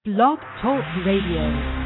Blog Talk Radio.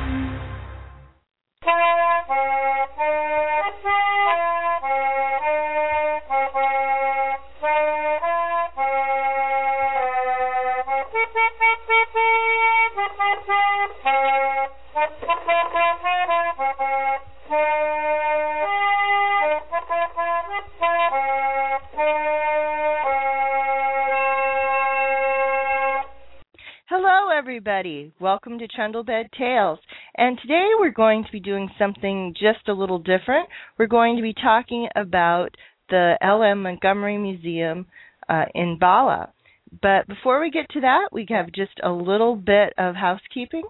Everybody, welcome to Trundlebed Tales, and today we're going to be doing something just a little different. We're going to be talking about the L.M. Montgomery Museum in Bala. But before we get to that, we have just a little bit of housekeeping.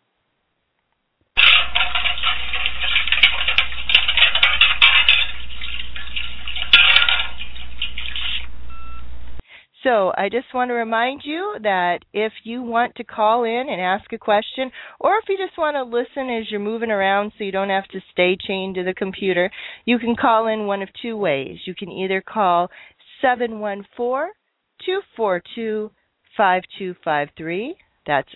So I just want to remind you that if you want to call in and ask a question, or if you just want to listen as you're moving around so you don't have to stay chained to the computer, you can call in one of two ways. You can either call 714-242-5253. That's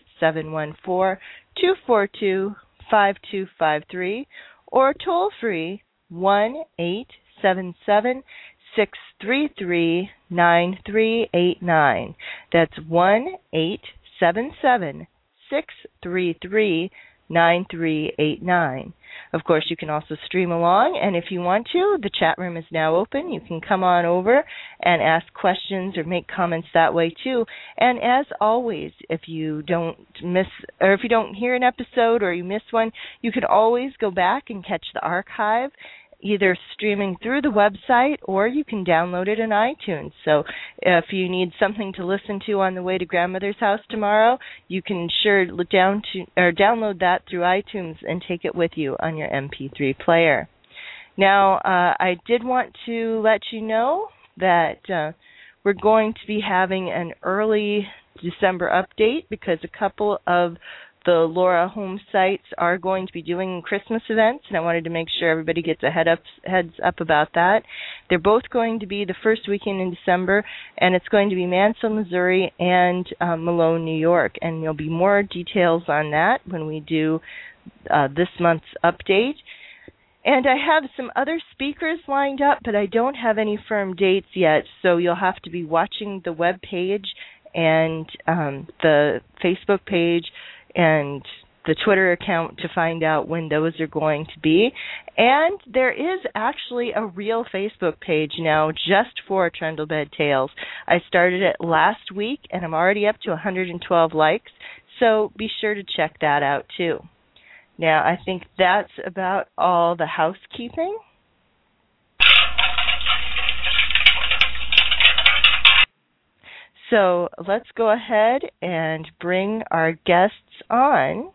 714-242-5253. Or toll free 1-877-633-9389. That's 1-877-633-9389. Of course, you can also stream along, and if you want to, the chat room is now open. You can come on over and ask questions or make comments that way too. And as always, if you don't hear an episode or you miss one, you can always go back and catch the archive, either streaming through the website or you can download it in iTunes. So if you need something to listen to on the way to grandmother's house tomorrow, you can download that through iTunes and take it with you on your MP3 player. Now, I did want to let you know that we're going to be having an early December update because a couple of the Laura home sites are going to be doing Christmas events, and I wanted to make sure everybody gets a heads up about that. They're both going to be the first weekend in December, and it's going to be Mansell, Missouri, and Malone, New York. And there'll be more details on that when we do this month's update. And I have some other speakers lined up, but I don't have any firm dates yet, so you'll have to be watching the web page and the Facebook page and the Twitter account to find out when those are going to be. And there is actually a real Facebook page now just for Trundlebed Tales. I started it last week, and I'm already up to 112 likes, so be sure to check that out too. Now, I think that's about all the housekeeping. So let's go ahead and bring our guests on.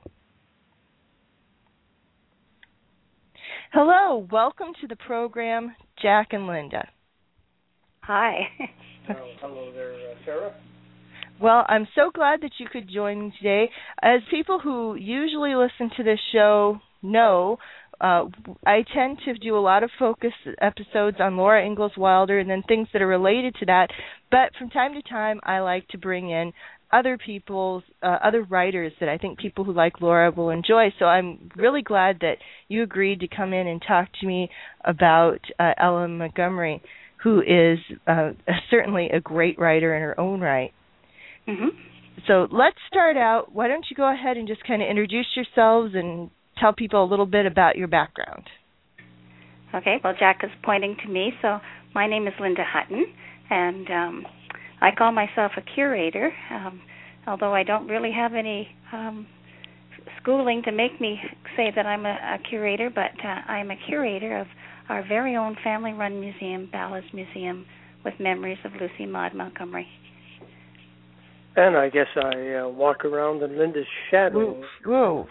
Hello, welcome to the program, Jack and Linda. Hi. Hello there, Sarah. Well, I'm so glad that you could join me today. As people who usually listen to this show know, I tend to do a lot of focus episodes on Laura Ingalls Wilder and then things that are related to that. But from time to time, I like to bring in other writers that I think people who like Laura will enjoy. So I'm really glad that you agreed to come in and talk to me about L.M. Montgomery, who is certainly a great writer in her own right. Mm-hmm. So let's start out. Why don't you go ahead and just kind of introduce yourselves and tell people a little bit about your background. Okay, well, Jack is pointing to me, so my name is Linda Hutton, and I call myself a curator, although I don't really have any schooling to make me say that I'm a curator, but I'm a curator of our very own family-run museum, Balla's Museum, with memories of Lucy Maud Montgomery. And I guess I walk around in Linda's shadow. Whoa.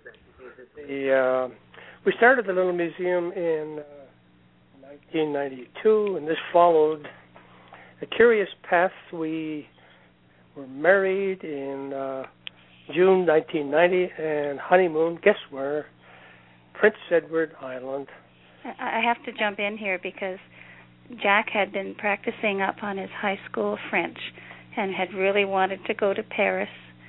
We started the little museum in 1992, and this followed a curious path. We were married in June 1990 and honeymoon, guess where? Prince Edward Island. I have to jump in here because Jack had been practicing up on his high school French and had really wanted to go to Paris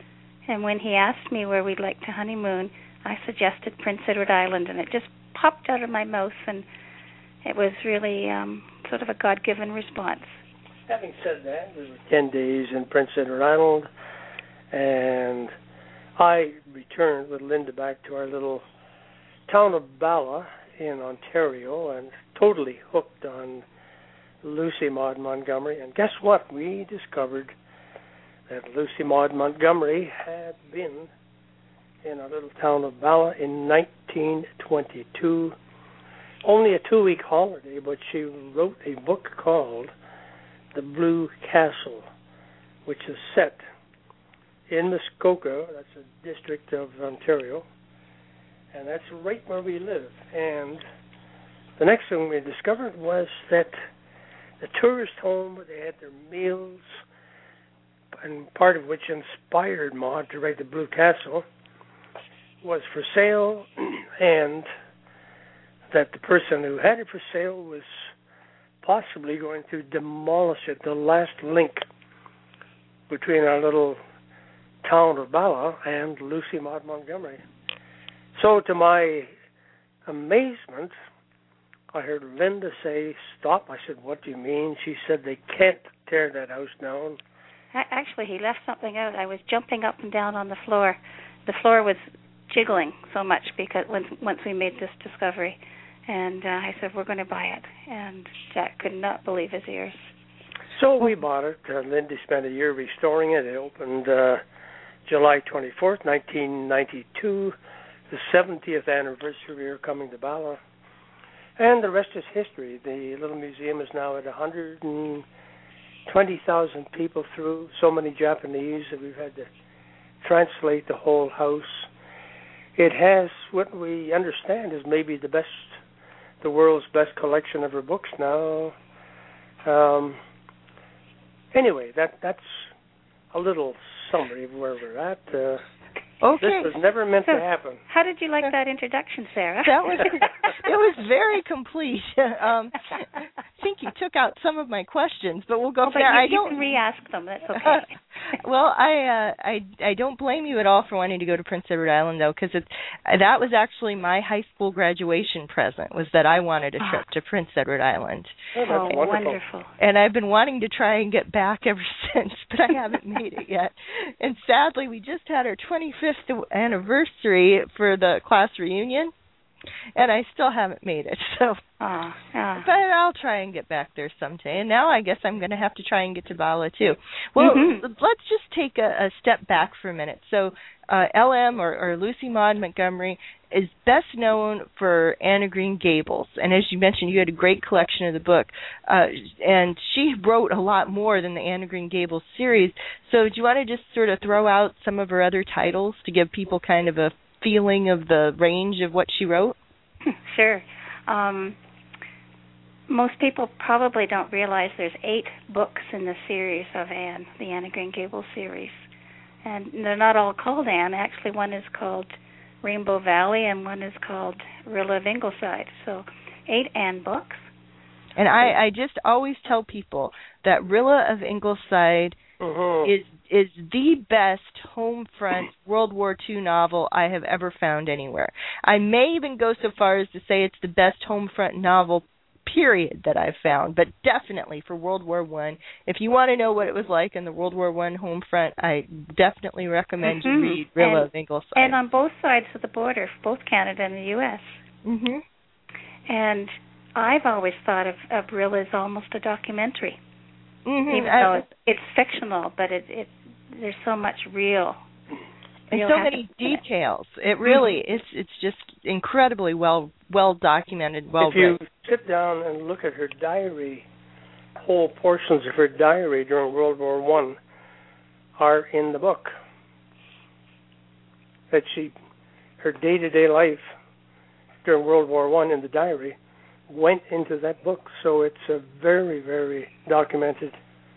And when he asked me where we'd like to honeymoon, I suggested Prince Edward Island, and it just popped out of my mouth, and it was really sort of a God-given response. Having said that, we were 10 days in Prince Edward Island, and I returned with Linda back to our little town of Bala in Ontario, and totally hooked on Lucy Maud Montgomery. And guess what? We discovered that Lucy Maud Montgomery had been in our little town of Bala in 1922. Only a 2-week holiday, but she wrote a book called The Blue Castle, which is set in Muskoka. That's a district of Ontario, and that's right where we live. And the next thing we discovered was that the tourist home where they had their meals, and part of which inspired Maud to write The Blue Castle, was for sale, and that the person who had it for sale was possibly going to demolish it, the last link between our little town of Bala and Lucy Maud Montgomery. So to my amazement, I heard Linda say, "Stop." I said, "What do you mean?" She said, "They can't tear that house down." Actually, he left something out. I was jumping up and down on the floor. The floor was jiggling so much because once we made this discovery. And I said, "We're going to buy it." And Jack could not believe his ears. So we bought it. Linda spent a year restoring it. It opened July 24th, 1992, the 70th anniversary of coming to Bala. And the rest is history. The little museum is now at 120,000 people through, so many Japanese that we've had to translate the whole house. It has what we understand is maybe the world's best collection of her books now. Anyway, that's a little summary of where we're at. Okay. This was never meant to happen. How did you like that introduction, Sarah? It was very complete. I think you took out some of my questions, but we'll go from there. You can re-ask them. That's okay. Well, I don't blame you at all for wanting to go to Prince Edward Island, though, because that was actually my high school graduation present, was that I wanted a trip to Prince Edward Island. Oh, wonderful. And I've been wanting to try and get back ever since, but I haven't made it yet. And sadly, we just had our 25th anniversary for the class reunion, and I still haven't made it. So, but I'll try and get back there someday. And now I guess I'm going to have to try and get to Bala too. Well, let's just take a step back for a minute. So, LM or Lucy Maud Montgomery is best known for Anne of Green Gables, and as you mentioned, you had a great collection of the book, and she wrote a lot more than the Anne of Green Gables series. So do you want to just sort of throw out some of her other titles to give people kind of a feeling of the range of what she wrote? Sure. Most people probably don't realize there's 8 books in the series of Anne, the Anne of Green Gables series. And they're not all called Anne. Actually, one is called Rainbow Valley, and one is called Rilla of Ingleside. So 8 Anne books. And I just always tell people that Rilla of Ingleside is the best home front World War II novel I have ever found anywhere. I may even go so far as to say it's the best home front novel, period, that I've found, but definitely for World War I. If you want to know what it was like in the World War I home front, I definitely recommend you read Rilla of Ingleside. And on both sides of the border, both Canada and the U.S. And I've always thought of Rilla as almost a documentary, even though it's fictional, but there's so much real. And so many details. It really it's just incredibly well documented, well written. If you sit down and look at her diary, whole portions of her diary during World War I are in the book. That her day-to-day life during World War I in the diary went into that book, so it's a very, very documented.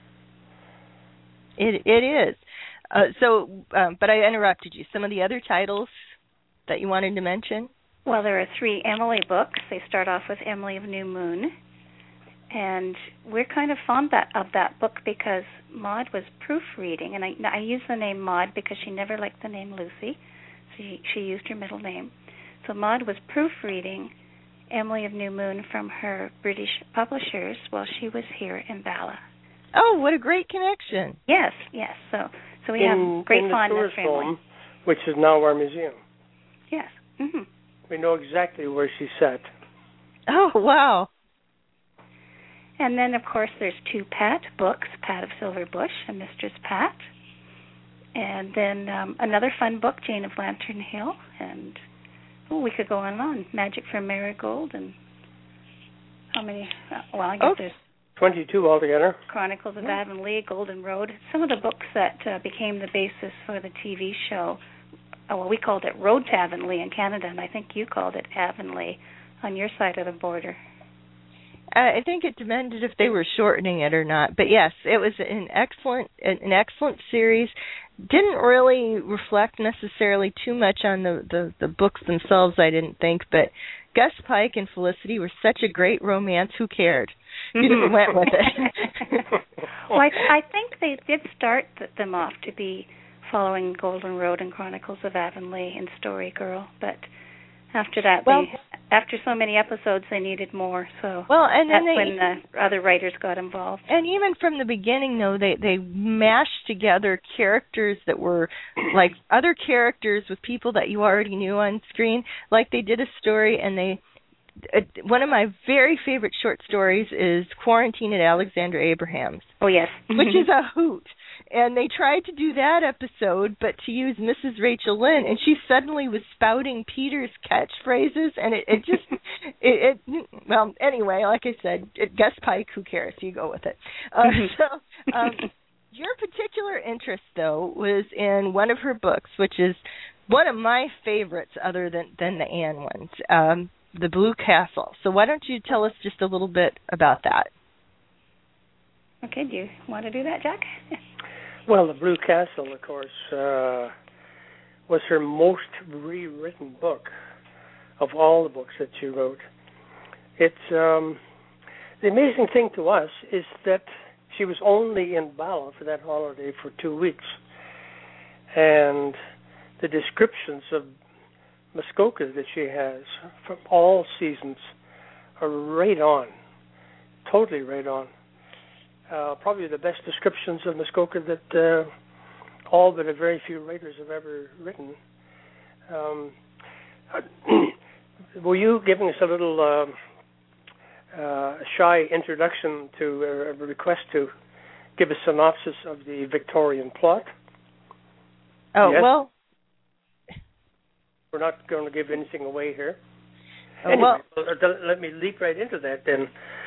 It is. But I interrupted you. Some of the other titles that you wanted to mention? Well, there are 3 Emily books. They start off with Emily of New Moon. And we're kind of fond of that book because Maud was proofreading, and I use the name Maud because she never liked the name Lucy. She used her middle name. So Maud was proofreading Emily of New Moon from her British publishers while she was here in Bala. Oh, what a great connection. Yes. So we have great fondness for Emily. Home, which is now our museum. Yes. Mm-hmm. We know exactly where she sat. Oh, wow. And then, of course, there's 2 Pat books, Pat of Silver Bush and Mistress Pat. And then another fun book, Jane of Lantern Hill. And, we could go on and on. Magic from Marigold and how many? Well, I guess there's 22 altogether. Chronicles of Avonlea, Golden Road. Some of the books that became the basis for the TV show, we called it Road to Avonlea in Canada, and I think you called it Avonlea on your side of the border. I think it depended if they were shortening it or not. But yes, it was an excellent series. Didn't really reflect necessarily too much on the books themselves, I didn't think. But Gus Pike and Felicity were such a great romance. Who cared? You just went with it. Well, I think they did start them off to be following Golden Road and Chronicles of Avonlea and Story Girl, but after that, after so many episodes, they needed more. So and then that's when the other writers got involved. And even from the beginning, though, they mashed together characters that were like other characters with people that you already knew on screen. Like they did a story, and one of my very favorite short stories is Quarantine at Alexander Abraham's. Oh, yes. Which is a hoot. And they tried to do that episode, but to use Mrs. Rachel Lynn, and she suddenly was spouting Peter's catchphrases, and well, anyway, like I said, Gus Pike, who cares? You go with it. Your particular interest, though, was in one of her books, which is one of my favorites other than the Anne ones, The Blue Castle. So why don't you tell us just a little bit about that? Okay, do you want to do that, Jack? Well, The Blue Castle, of course, was her most rewritten book of all the books that she wrote. It's the amazing thing to us is that she was only in Bala for that holiday for 2 weeks, and the descriptions of Muskoka that she has from all seasons are right on, totally right on. Probably the best descriptions of Muskoka that all but a very few writers have ever written. Were you giving us a little shy introduction to a request to give a synopsis of the Victorian plot? Oh, yes? Well... We're not going to give anything away here. Anyway, let me leap right into that then.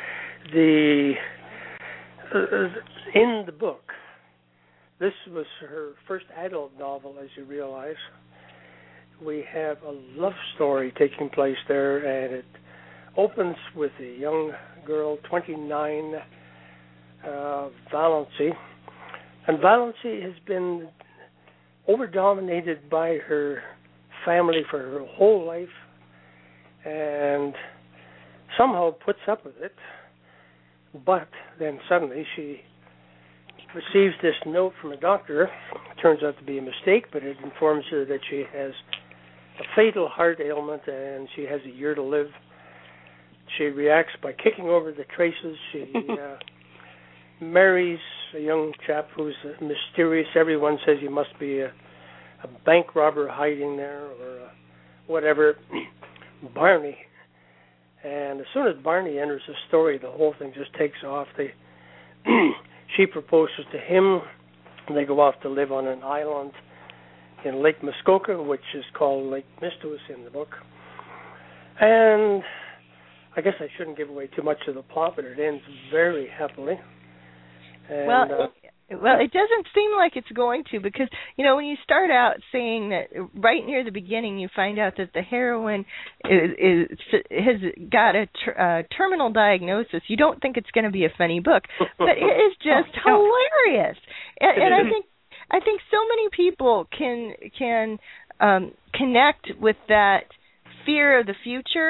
In the book, this was her first adult novel, as you realize. We have a love story taking place there, and it opens with a young girl, 29, Valency. And Valency has been over-dominated by her family for her whole life, and somehow puts up with it. But then suddenly she receives this note from a doctor. It turns out to be a mistake, but it informs her that she has a fatal heart ailment and she has a year to live. She reacts by kicking over the traces. She marries a young chap who's mysterious. Everyone says he must be a bank robber hiding there or whatever, Barney. And as soon as Barney enters the story, the whole thing just takes off. She proposes to him, and they go off to live on an island in Lake Muskoka, which is called Lake Mistos in the book. And I guess I shouldn't give away too much of the plot, but it ends very happily. And, well, it doesn't seem like it's going to, because, when you start out saying that right near the beginning you find out that the heroine has got a terminal diagnosis, you don't think it's going to be a funny book, but it is just hilarious. And I think so many people can connect with that fear of the future,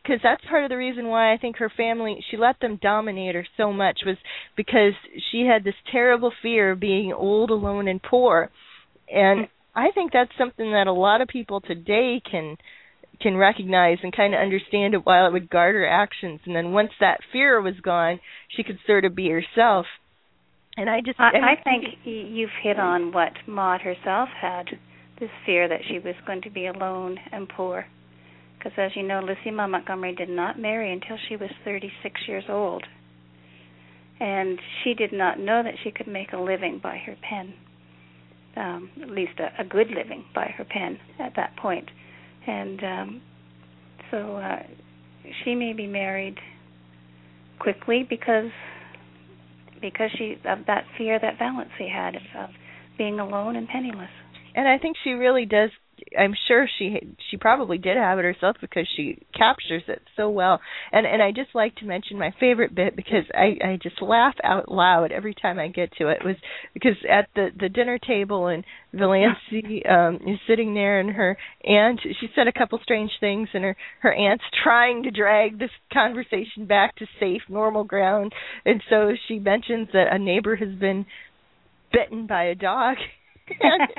because that's part of the reason why I think her family, she let them dominate her so much, was because she had this terrible fear of being old, alone, and poor. And I think that's something that a lot of people today can recognize and kind of understand it, while it would guard her actions. And then once that fear was gone, she could sort of be herself. And I think you've hit on what Maud herself had, this fear that she was going to be alone and poor. Because as you know, Lucy Maud Montgomery did not marry until she was 36 years old. And she did not know that she could make a living by her pen, at least a good living by her pen at that point. And so she may be married quickly because she of that fear that Valancy had of being alone and penniless. And I think she really does. I'm sure she probably did have it herself, because she captures it so well. And I just like to mention my favorite bit, because I just laugh out loud every time I get to it, was because at the dinner table, and Valancy is sitting there, and her aunt, she said a couple strange things, and her aunt's trying to drag this conversation back to safe, normal ground. And so she mentions that a neighbor has been bitten by a dog. And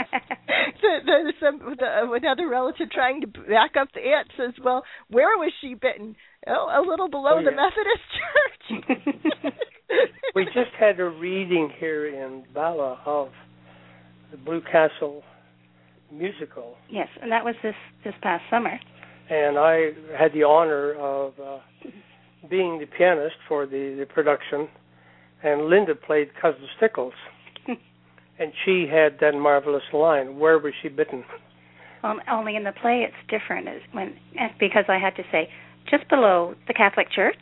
another relative trying to back up the aunt says, well, where was she bitten? Oh, a little below the Methodist Church. We just had a reading here in Bala of the Blue Castle musical. Yes, and that was this past summer. And I had the honor of being the pianist for the production, and Linda played Cousin Stickles. And she had that marvelous line, where was she bitten? Only in the play it's different, because I had to say, just below the Catholic Church.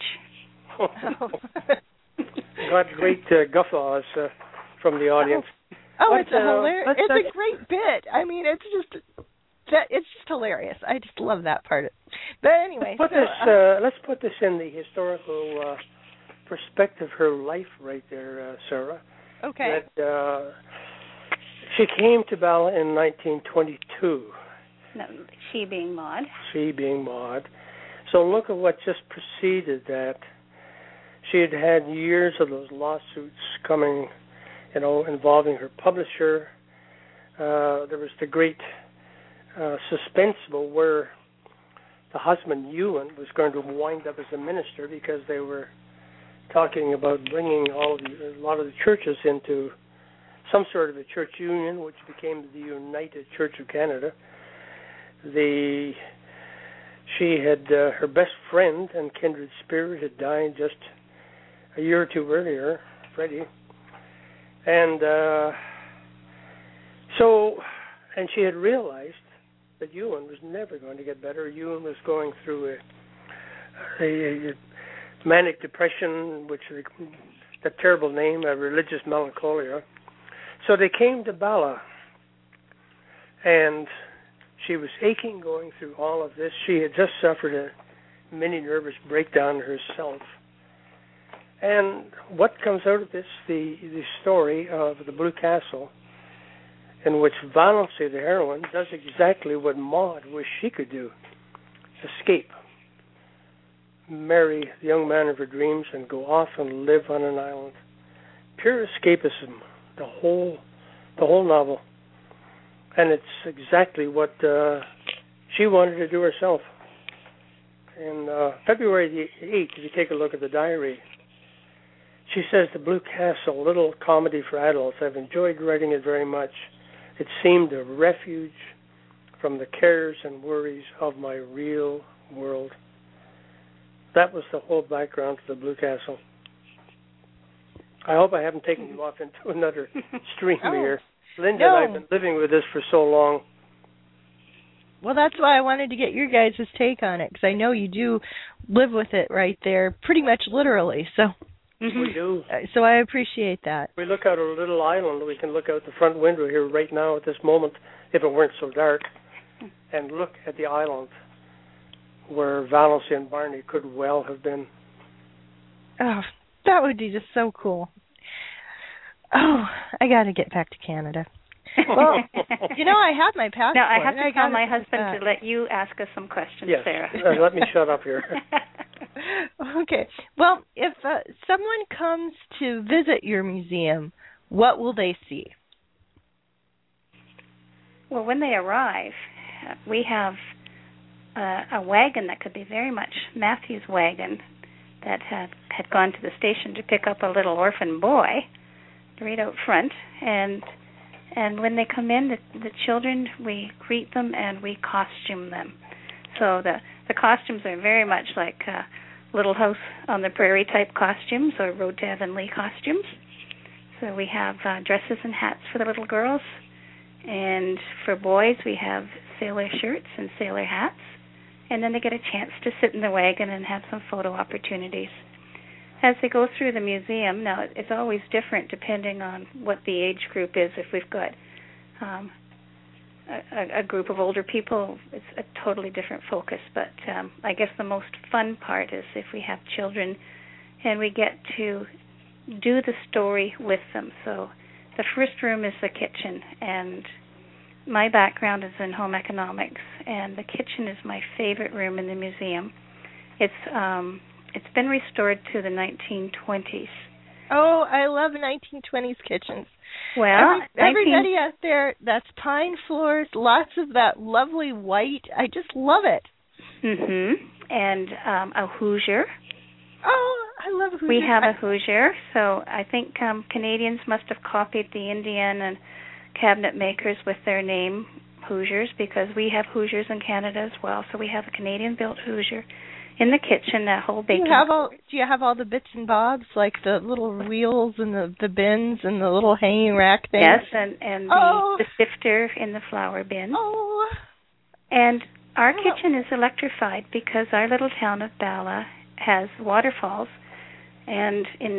Got great guffaws from the audience. It's a great bit. I mean, it's just hilarious. I just love that part. But anyway, let's put this in the historical perspective. Her life, right there, Sarah. Okay. That she came to Bala in 1922. No, she being Maud. She being Maud. So look at what just preceded that. She had had years of those lawsuits coming, involving her publisher. There was the great suspense about where the husband, Ewan, was going to wind up as a minister, because they were talking about bringing a lot of the churches into some sort of a church union, which became the United Church of Canada. She had her best friend and kindred spirit had died just a year or two earlier, Freddie, and she had realized that Ewan was never going to get better. Ewan was going through a manic depression, which is the terrible name, a religious melancholia. So they came to Bala, and she was aching going through all of this. She had just suffered a mini nervous breakdown herself. And what comes out of this, the story of the Blue Castle, in which Valancy, the heroine, does exactly what Maud wished she could do: escape. Marry the young man of her dreams and go off and live on an island. Pure escapism, the whole novel. And it's exactly what she wanted to do herself. In February the 8th, if you take a look at the diary, she says, "The Blue Castle, little comedy for adults. I've enjoyed writing it very much. It seemed a refuge from the cares and worries of my real world." That was the whole background to the Blue Castle. I hope I haven't taken you off into another stream here. Linda and I have been living with this for so long. Well, that's why I wanted to get your guys' take on it, because I know you do live with it right there, pretty much literally. So we do. So I appreciate that. We look out a little island. We can look out the front window here right now at this moment, if it weren't so dark, and look at the island where Valancy and Barney could well have been. Oh, that would be just so cool. Oh, I got to get back to Canada. Well, I have my passport. No, I have to tell my husband to let you ask us some questions, yes. Sarah. Let me shut up here. Okay. Well, if someone comes to visit your museum, what will they see? Well, when they arrive, we have a wagon that could be very much Matthew's wagon that had gone to the station to pick up a little orphan boy right out front. And when they come in, the children, we greet them and we costume them. So the costumes are very much like Little House on the Prairie type costumes or Road to Avonlea costumes. So we have dresses and hats for the little girls. And for boys, we have sailor shirts and sailor hats. And then they get a chance to sit in the wagon and have some photo opportunities. As they go through the museum, now it's always different depending on what the age group is. If we've got a group of older people, it's a totally different focus. But I guess the most fun part is if we have children and we get to do the story with them. So the first room is the kitchen, and my background is in home economics, and the kitchen is my favorite room in the museum. It's been restored to the 1920s. Oh, I love 1920s kitchens. Well, everybody out there, that's pine floors, lots of that lovely white. I just love it. Mhm. And a Hoosier. Oh, I love Hoosier. We have a Hoosier, so I think Canadians must have copied the Indian and cabinet makers with their name Hoosiers, because we have Hoosiers in Canada as well. So we have a Canadian-built Hoosier in the kitchen, that whole baking. Do you have all the bits and bobs, like the little wheels and the bins and the little hanging rack things? Yes, and the sifter in the flour bin. Oh. And our kitchen is electrified because our little town of Bala has waterfalls. And in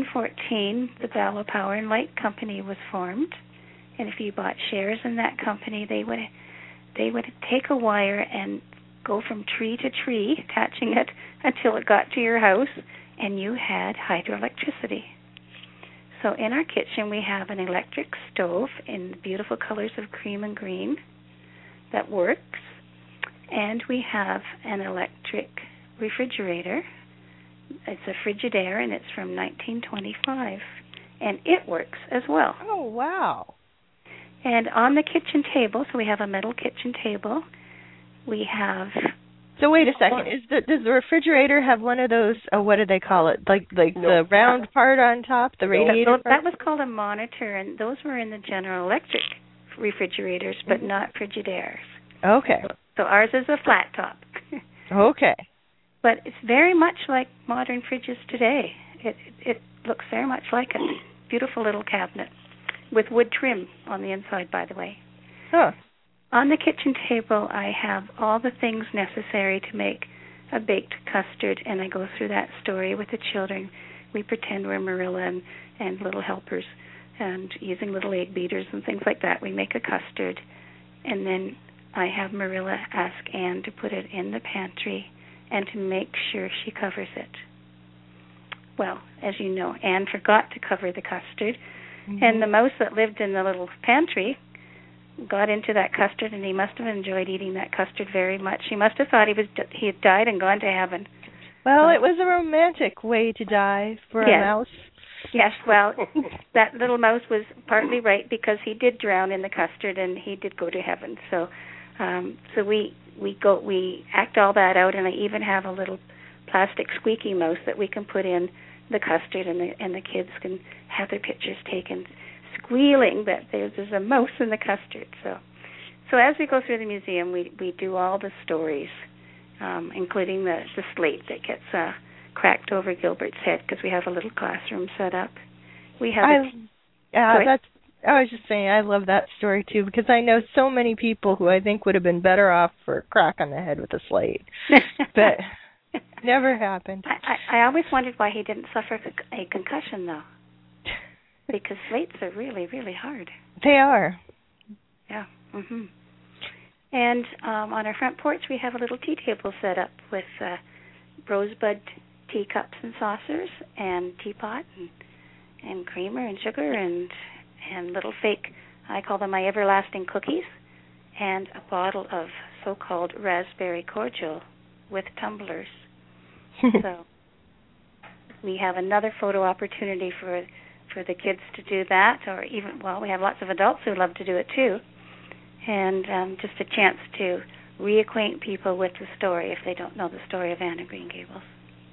1914, the Bala Power and Light Company was formed. And if you bought shares in that company, they would take a wire and go from tree to tree, attaching it until it got to your house, and you had hydroelectricity. So in our kitchen, we have an electric stove in the beautiful colors of cream and green that works, and we have an electric refrigerator. It's a Frigidaire, and it's from 1925, and it works as well. Oh, wow. And on the kitchen table, so we have a metal kitchen table, we have... So wait a second. Does the refrigerator have one of those, what do they call it, like the round part on top, the radiator part? That was called a monitor, and those were in the General Electric refrigerators, but not Frigidaires. Okay. So ours is a flat top. Okay. But it's very much like modern fridges today. It looks very much like a beautiful little cabinet with wood trim on the inside, by the way. Huh. On the kitchen table, I have all the things necessary to make a baked custard, and I go through that story with the children. We pretend we're Marilla and little helpers, and using little egg beaters and things like that, we make a custard. And then I have Marilla ask Anne to put it in the pantry and to make sure she covers it. Well, as you know, Anne forgot to cover the custard, and the mouse that lived in the little pantry got into that custard, and he must have enjoyed eating that custard very much. He must have thought he had died and gone to heaven. Well, it was a romantic way to die for a mouse. Yes, well, that little mouse was partly right, because he did drown in the custard and he did go to heaven. So we act all that out, and I even have a little plastic squeaky mouse that we can put in the custard, and the kids can have their pictures taken, squealing that there's a mouse in the custard. So as we go through the museum, we do all the stories, including the slate that gets cracked over Gilbert's head, because we have a little classroom set up. We have I was just saying, I love that story too, because I know so many people who I think would have been better off for a crack on the head with a slate, but never happened. I always wondered why he didn't suffer a concussion, though, because slates are really, really hard. They are. Yeah. Mhm. And on our front porch, we have a little tea table set up with rosebud teacups and saucers and teapot and creamer and sugar and little fake I call them my everlasting cookies, and a bottle of so-called raspberry cordial with tumblers. So we have another photo opportunity for the kids to do that, or even, well, we have lots of adults who love to do it too, and just a chance to reacquaint people with the story if they don't know the story of Anne of Green Gables.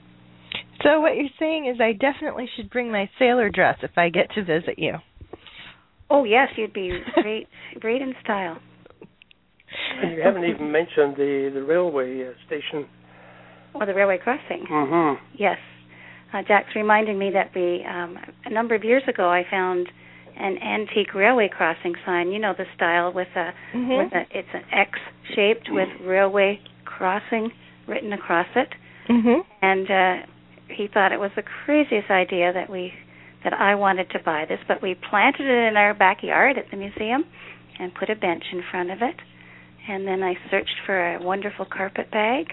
So what you're saying is I definitely should bring my sailor dress if I get to visit you. Oh, yes, you'd be great in style. And you haven't even mentioned the railway station. Or the railway crossing. Mm-hmm. Yes. Jack's reminding me that a number of years ago I found an antique railway crossing sign. You know the style with it's an X shaped with railway crossing written across it. Mm-hmm. And he thought it was the craziest idea that I wanted to buy this, but we planted it in our backyard at the museum and put a bench in front of it. And then I searched for a wonderful carpet bag,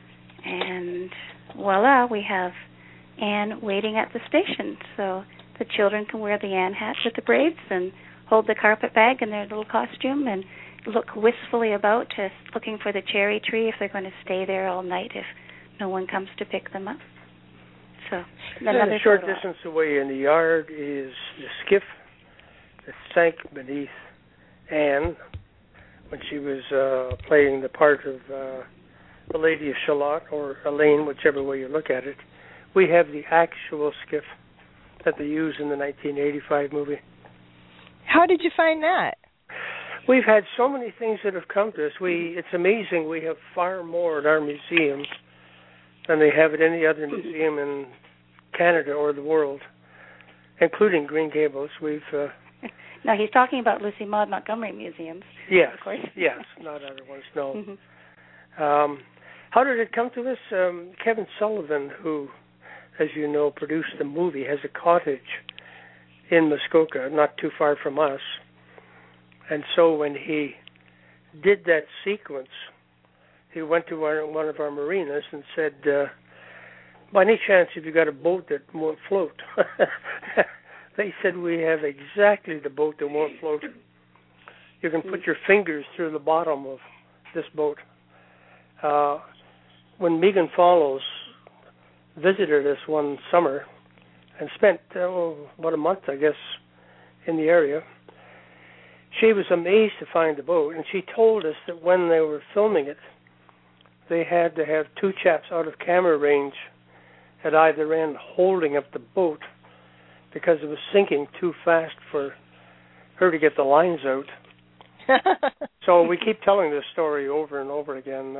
and voila, we have Anne waiting at the station. So the children can wear the Anne hat with the braids and hold the carpet bag in their little costume and look wistfully about, looking for the cherry tree if they're going to stay there all night if no one comes to pick them up. So a short distance away in the yard is the skiff that sank beneath Anne when she was playing the part of the Lady of Shalott, or Elaine, whichever way you look at it. We have the actual skiff that they use in the 1985 movie. How did you find that? We've had so many things that have come to us. It's amazing. We have far more at our museum than they have at any other museum in Canada or the world, including Green Gables. We've no, he's talking about Lucy Maud Montgomery museums. Yes, of course. Yes, not other ones. No. Mm-hmm. How did it come to us? Kevin Sullivan, who, as you know, produced the movie, has a cottage in Muskoka, not too far from us. And so when he did that sequence, he went to one of our marinas and said, by any chance, have you got a boat that won't float? They said, we have exactly the boat that won't float. You can put your fingers through the bottom of this boat. When Megan Follows visited us one summer and spent about a month, I guess, in the area, she was amazed to find the boat, and she told us that when they were filming it, they had to have two chaps out of camera range at either end holding up the boat because it was sinking too fast for her to get the lines out. So we keep telling this story over and over again.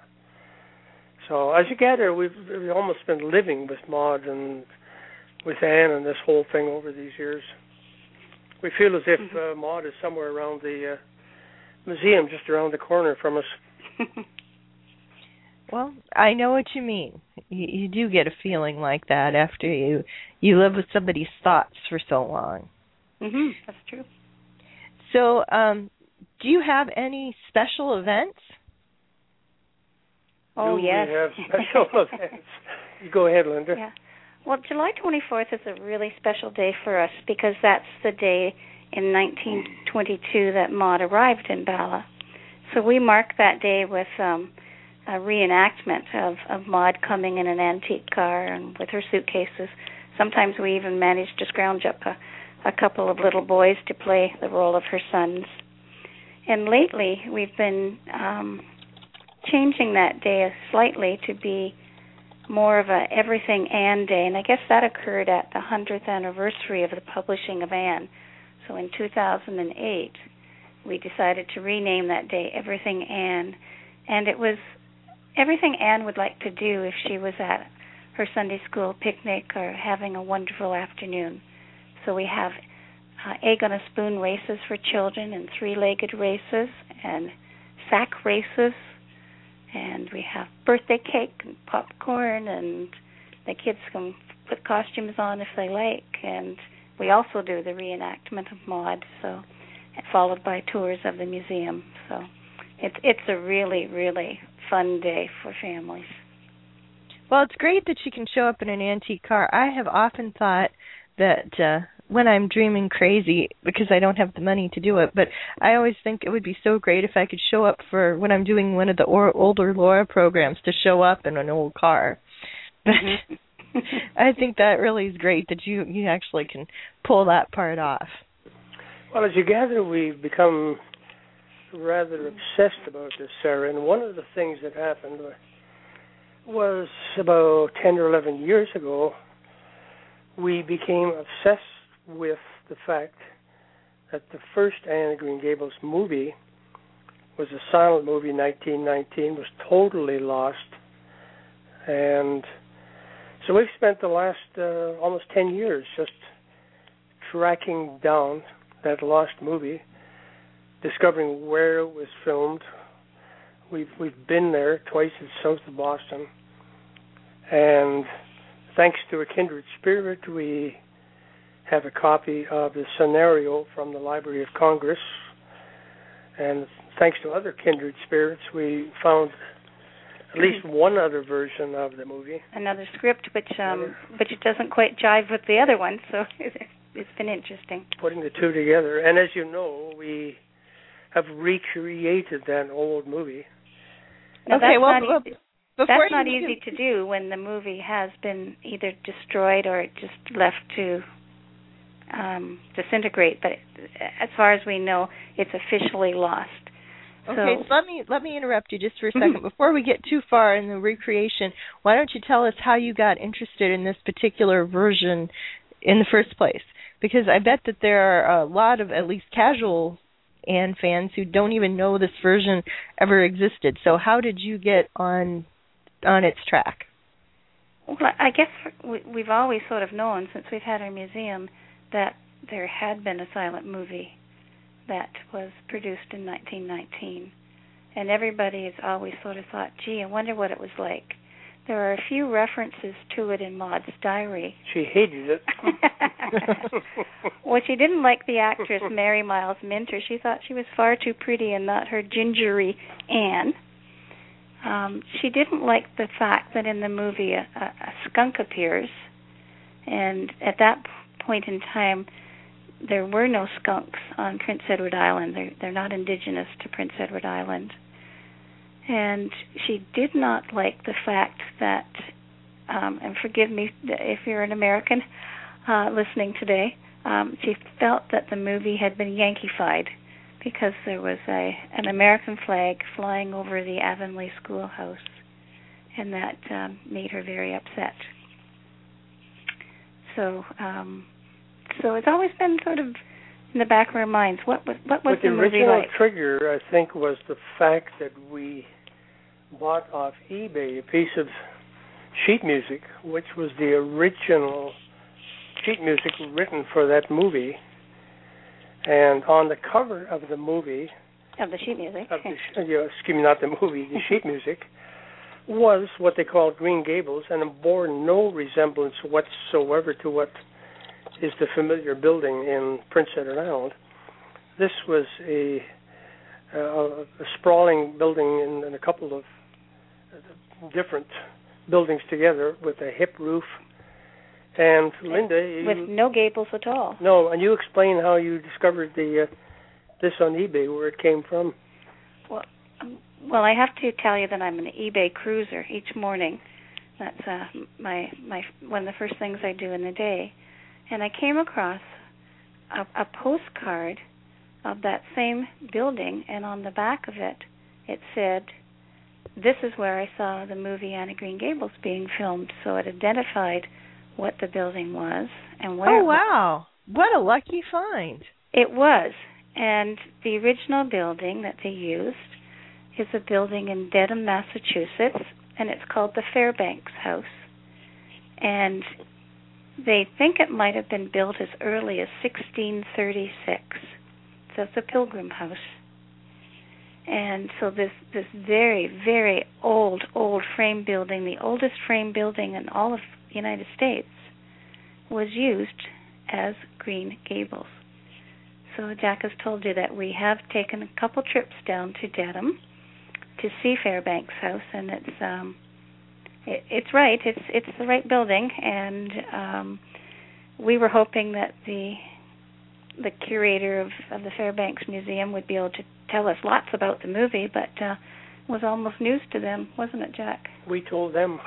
So as you gather, we've almost been living with Maud and with Anne and this whole thing over these years. We feel as if Maud is somewhere around the museum, just around the corner from us. Well, I know what you mean. You do get a feeling like that after you live with somebody's thoughts for so long. Mm-hmm. That's true. So, do you have any special events? Oh, yes. We have special events. Go ahead, Linda. Yeah. Well, July 24th is a really special day for us because that's the day in 1922 that Maud arrived in Bala. So we mark that day with a reenactment of Maud coming in an antique car and with her suitcases. Sometimes we even manage to scrounge up a couple of little boys to play the role of her sons. And lately we've been changing that day slightly to be more of a Everything Anne Day, and I guess that occurred at the 100th anniversary of the publishing of Anne. So in 2008, we decided to rename that day Everything Anne, and it was everything Anne would like to do if she was at her Sunday school picnic or having a wonderful afternoon. So we have egg on a spoon races for children and three-legged races and sack races. And we have birthday cake and popcorn, and the kids can put costumes on if they like. And we also do the reenactment of Maud, so followed by tours of the museum. So it's a really, really fun day for families. Well, it's great that she can show up in an antique car. I have often thought that when I'm dreaming crazy because I don't have the money to do it, but I always think it would be so great if I could show up for when I'm doing one of the older Laura programs to show up in an old car. But I think that really is great that you actually can pull that part off. Well, as you gather, we've become rather obsessed about this, Sarah, and one of the things that happened was about 10 or 11 years ago, we became obsessed with the fact that the first Anne of Green Gables movie was a silent movie, 1919, was totally lost. And so we've spent the last almost 10 years just tracking down that lost movie, discovering where it was filmed. We've been there twice. It's south of Boston. And thanks to a kindred spirit, we have a copy of the scenario from the Library of Congress. And thanks to other kindred spirits, we found at least one other version of the movie. Another script, which it doesn't quite jive with the other one, so it's been interesting. Putting the two together. And as you know, we have recreated that old movie. Now, okay, that's not easy to do when the movie has been either destroyed or just left to disintegrate. But as far as we know, it's officially lost. Okay, so let me interrupt you just for a second. Before we get too far in the recreation, why don't you tell us how you got interested in this particular version in the first place? Because I bet that there are a lot of at least casual Anne fans who don't even know this version ever existed. So how did you get on its track? Well, I guess we've always sort of known since we've had our museum that there had been a silent movie that was produced in 1919. And everybody has always sort of thought, gee, I wonder what it was like. There are a few references to it in Maud's diary. She hated it. Well, she didn't like the actress Mary Miles Minter. She thought she was far too pretty and not her gingery Anne. She didn't like the fact that in the movie a skunk appears. And at that point in time, there were no skunks on Prince Edward Island. They're not indigenous to Prince Edward Island. And she did not like the fact that, and forgive me if you're an American listening today, she felt that the movie had been Yankeefied because there was an American flag flying over the Avonlea schoolhouse, and that made her very upset. So it's always been sort of in the back of our minds. What was the movie like? The original trigger, I think, was the fact that we bought off eBay a piece of sheet music, which was the original sheet music written for that movie. And on the cover of the movie... Of the sheet music. Excuse me, not the movie, the sheet music, was what they called Green Gables, and it bore no resemblance whatsoever to what is the familiar building in Prince Edward Island. This was a sprawling building in a couple of different buildings together with a hip roof. And Linda, with no gables at all. No, and you explain how you discovered this on eBay, where it came from. Well, I have to tell you that I'm an eBay cruiser each morning. That's my one of the first things I do in the day. And I came across a postcard of that same building, and on the back of it, it said, "This is where I saw the movie Anne of Green Gables being filmed." So it identified what the building was and where. Oh, wow. What a lucky find. It was. And the original building that they used is a building in Dedham, Massachusetts, and it's called the Fairbanks House. And they think it might have been built as early as 1636. So it's a pilgrim house. And so this very, very old frame building, the oldest frame building in all of the United States, was used as Green Gables. So Jack has told you that we have taken a couple trips down to Dedham to see Fairbanks House, and it's right. It's the right building, and we were hoping that the curator of the Fairbanks Museum would be able to tell us lots about the movie, but it was almost news to them, wasn't it, Jack? We told them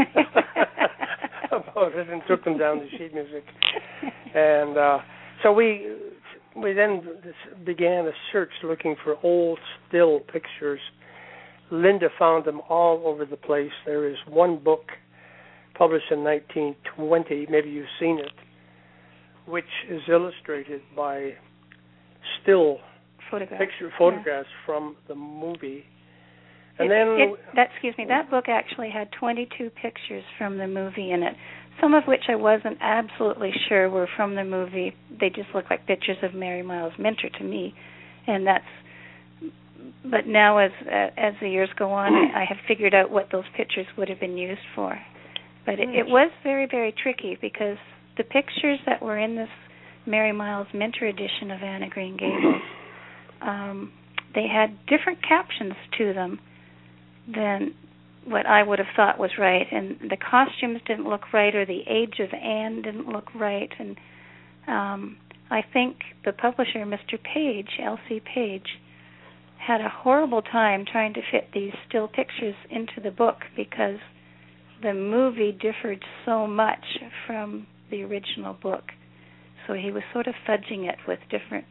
about it and took them down to sheet music. And so we then began a search looking for old still pictures. Linda found them all over the place. There is one book published in 1920, maybe you've seen it, which is illustrated by still photographs from the movie. And that book actually had 22 pictures from the movie in it, some of which I wasn't absolutely sure were from the movie. They just look like pictures of Mary Miles Minter to me, and but now as the years go on, I have figured out what those pictures would have been used for. But it was very, very tricky because the pictures that were in this Mary Miles Minter edition of Anne of Green Gables, they had different captions to them than what I would have thought was right, and the costumes didn't look right, or the age of Anne didn't look right, and I think the publisher, Mr. Page, L.C. Page, had a horrible time trying to fit these still pictures into the book because the movie differed so much from the original book. So he was sort of fudging it with different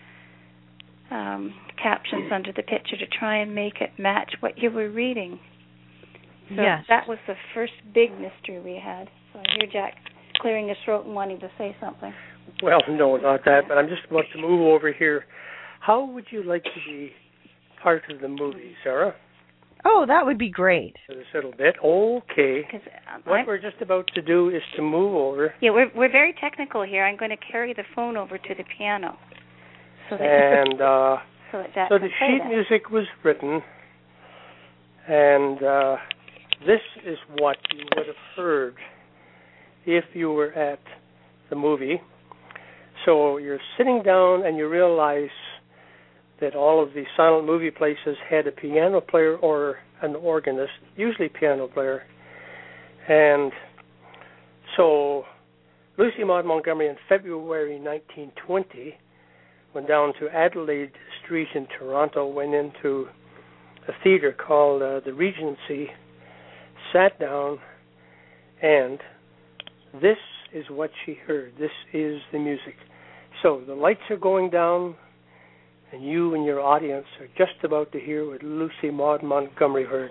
captions under the picture to try and make it match what you were reading. So that was the first big mystery we had. So I hear Jack clearing his throat and wanting to say something. Well, no, not that, but I'm just about to move over here. How would you like to be part of the movie, Sarah? Oh, that would be great. This little bit. Okay. What we're just about to do is to move over. Yeah, we're very technical here. I'm going to carry the phone over to the piano. So the sheet music was written, and this is what you would have heard if you were at the movie. So you're sitting down and you realize that all of the silent movie places had a piano player or an organist, usually piano player. And so Lucy Maud Montgomery in February 1920 went down to Adelaide Street in Toronto, went into a theater called the Regency, sat down, and this is what she heard. This is the music. So the lights are going down, and you and your audience are just about to hear what Lucy Maud Montgomery heard.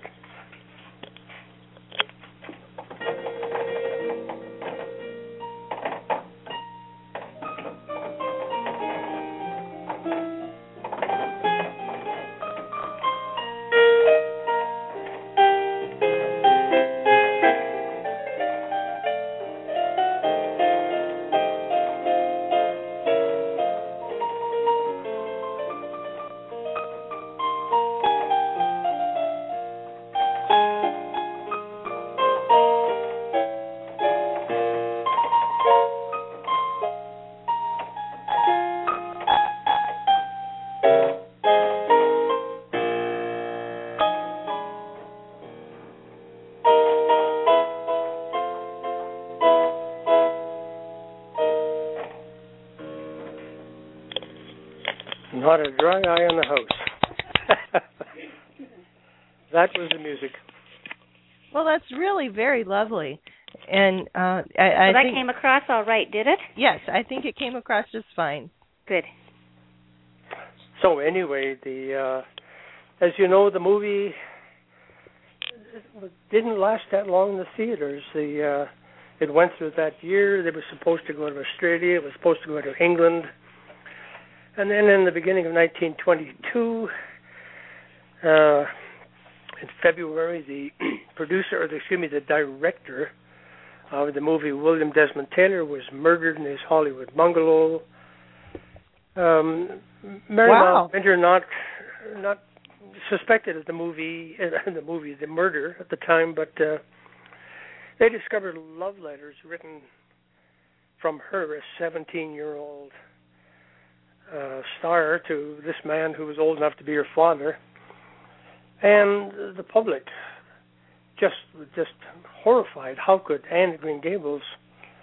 Not a dry eye in the house. That was the music. Well, that's really very lovely. And I think came across all right, did it? Yes, I think it came across just fine. Good. So anyway, as you know, the movie didn't last that long in the theaters. It went through that year. They were supposed to go to Australia. It was supposed to go to England. And then in the beginning of 1922, in February, the director of the movie, William Desmond Taylor, was murdered in his Hollywood bungalow. Mary Miles Minter not suspected of the murder at the time, but they discovered love letters written from her, a 17-year-old star, to this man who was old enough to be her father, and the public just horrified. How could Anne of Green Gables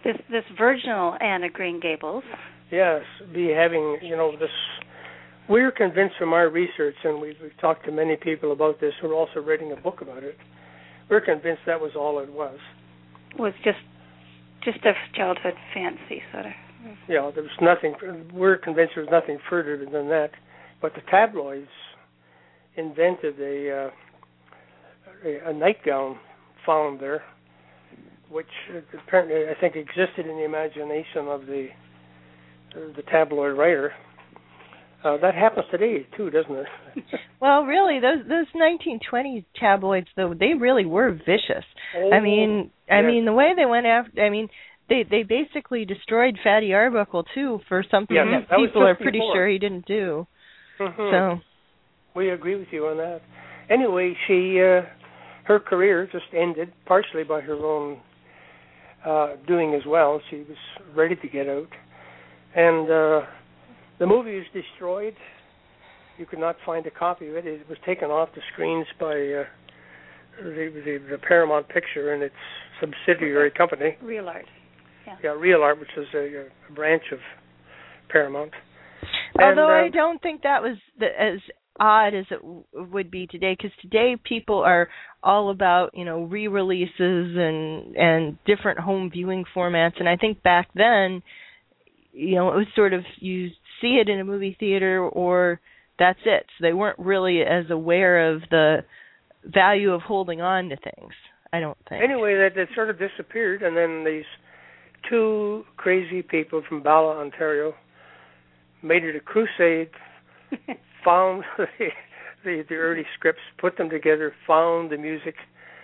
This virginal Anne of Green Gables. Yes, be having, this. We're convinced from our research, and we've talked to many people about this who are also writing a book about it. We're convinced that was all it was. Was just a childhood fancy, sort of. Yeah, there was nothing. We're convinced there was nothing further than that. But the tabloids invented a nightgown found there, which apparently I think existed in the imagination of the tabloid writer. That happens today too, doesn't it? Well, really, those 1920s tabloids, though, they really were vicious. Oh, I mean, the way they went after. I mean, they basically destroyed Fatty Arbuckle too for something that people are pretty sure he didn't do. Mm-hmm. So we agree with you on that. Anyway, she her career just ended partially by her own doing as well. She was ready to get out, and the movie was destroyed. You could not find a copy of it. It was taken off the screens by the Paramount Picture and its subsidiary company. Real Art. Yeah, Real Art, which is a branch of Paramount. Although I don't think that was as odd as it would be today, because today people are all about re-releases and different home viewing formats, and I think back then it was sort of you see it in a movie theater or that's it. So they weren't really as aware of the value of holding on to things, I don't think. Anyway, that sort of disappeared, and then these two crazy people from Bala, Ontario, made it a crusade, found the early scripts, put them together, found the music,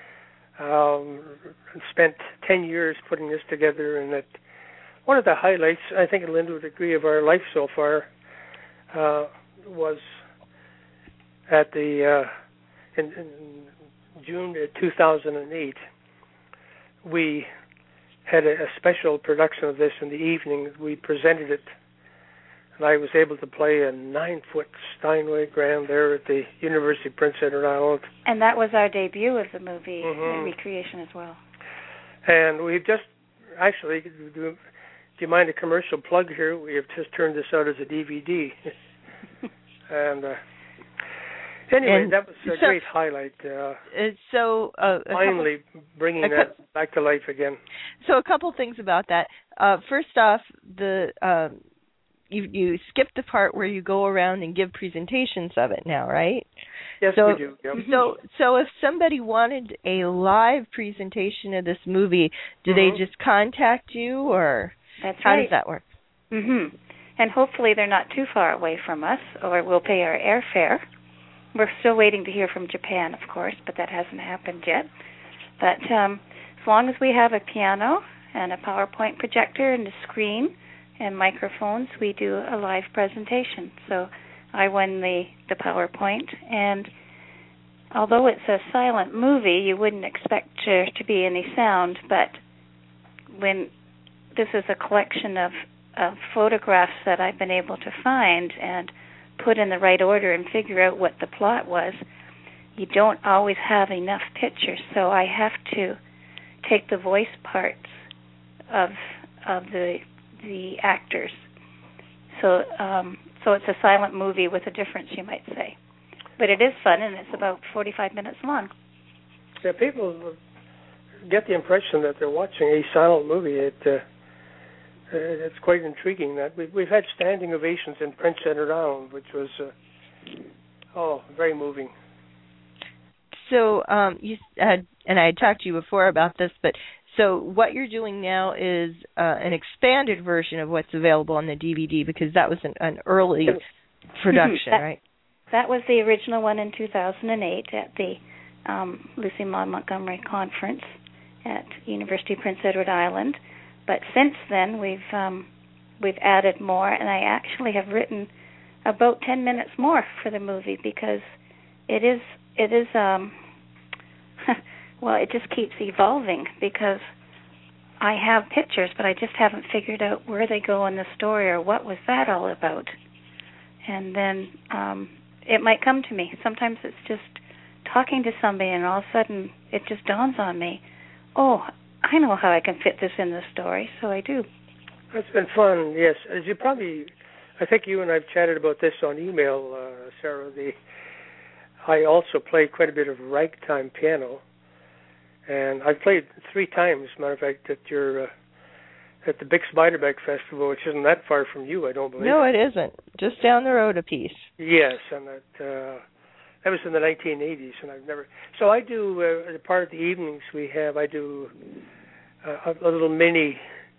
spent 10 years putting this together, and that one of the highlights, I think Linda would agree, of our life so far was at in June 2008. We had a special production of this in the evening. We presented it, and I was able to play a 9-foot Steinway grand there at the University of Prince Edward Island. And that was our debut of the movie recreation as well. And we've just, actually, do you mind a commercial plug here? We have just turned this out as a DVD. And anyway, that was a great highlight. Finally bringing that back to life again. So a couple things about that. First off, you skipped the part where you go around and give presentations of it now, right? Yes, we do. Yep. So if somebody wanted a live presentation of this movie, do they just contact you, or how does that work? Mm-hmm. And hopefully they're not too far away from us, or we'll pay our airfare. We're still waiting to hear from Japan, of course, but that hasn't happened yet. But as long as we have a piano and a PowerPoint projector and a screen and microphones, we do a live presentation. So I won the PowerPoint, and although it's a silent movie, you wouldn't expect there to be any sound, but when this is a collection of photographs that I've been able to find and put in the right order and figure out what the plot was, you don't always have enough pictures, so I have to take the voice parts of the actors. So it's a silent movie with a difference, you might say. But it is fun, and it's about 45 minutes long. Yeah, people get the impression that they're watching a silent movie. It's quite intriguing. That we've had standing ovations in Prince Edward Island, which was very moving. So you had, and I had talked to you before about this, but so what you're doing now is an expanded version of what's available on the DVD, because that was an early production, right? That was the original one in 2008 at the Lucy Maud Montgomery Conference at University of Prince Edward Island. But since then, we've added more, and I actually have written about 10 minutes more for the movie, because it is well, it just keeps evolving, because I have pictures, but I just haven't figured out where they go in the story or what was that all about. And then it might come to me. Sometimes it's just talking to somebody, and all of a sudden it just dawns on me, oh, I know how I can fit this in the story, so I do. That's been fun, yes. As you probably, I think you and I've chatted about this on email, Sarah. I also play quite a bit of ragtime piano, and I've played 3 times, matter of fact, at the Bix Beiderbecke Festival, which isn't that far from you, I don't believe. No, it isn't. Just down the road a piece. Yes, and that was in the 1980s, and I've never. So I do as a part of the evenings I do a little mini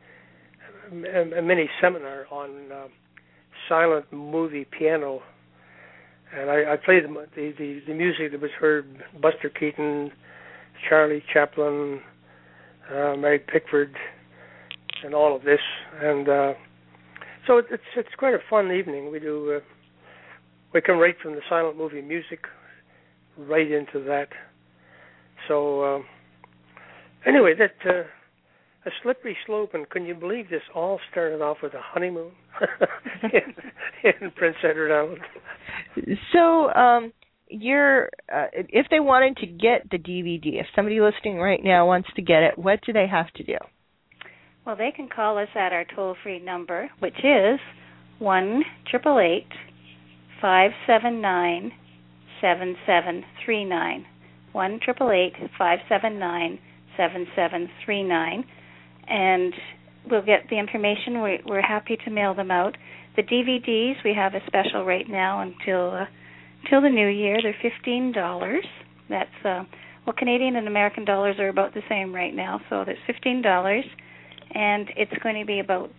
seminar on silent movie piano, and I play the music that was heard: Buster Keaton, Charlie Chaplin, Mary Pickford, and all of this, and so it's quite a fun evening. We come right from the silent movie music right into that. So anyway, that a slippery slope, and can you believe this all started off with a honeymoon in Prince Edward Island? So if they wanted to get the DVD, if somebody listening right now wants to get it, what do they have to do? Well, they can call us at our toll-free number, which is 1-888-579-7739. 1-888-579-7739. And we'll get the information. We're happy to mail them out. The DVDs, we have a special right now until the new year. They're $15. That's Canadian and American dollars are about the same right now, so that's $15. And it's going to be about